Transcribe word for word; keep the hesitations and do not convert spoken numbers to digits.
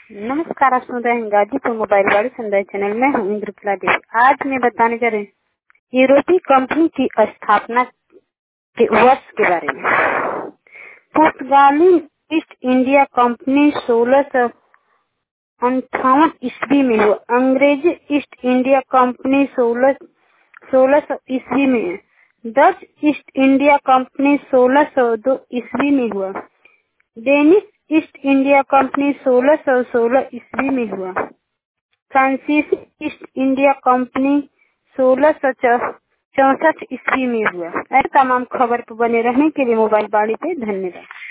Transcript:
नमस्कार, आप सुन रहे हैं गाजीपुर मोबाइल वाली संदेश चैनल में हूँ इंद्रकला देवी। आज मैं बताने जा रही हूँ यूरोपीय कंपनी की स्थापना के वर्ष के बारे में। पुर्तगाली ईस्ट इंडिया कंपनी सोलह सौ अंठावन ईस्वी में हुआ। अंग्रेजी ईस्ट इंडिया कंपनी सोलह सोलह सौ ईस्वी में है। डच ईस्ट इंडिया कंपनी सोलह सौ दो ईस्वी में हुआ। डेनिश ईस्ट इंडिया कंपनी सोलह सौ सोलह ईस्वी में हुआ। फ्रांसीसी ईस्ट इंडिया कंपनी सोलह सौ चौसठ ईस्वी में हुआ। ऐसे तमाम खबर पर बने रहने के लिए मोबाइल बाड़ी पे धन्यवाद।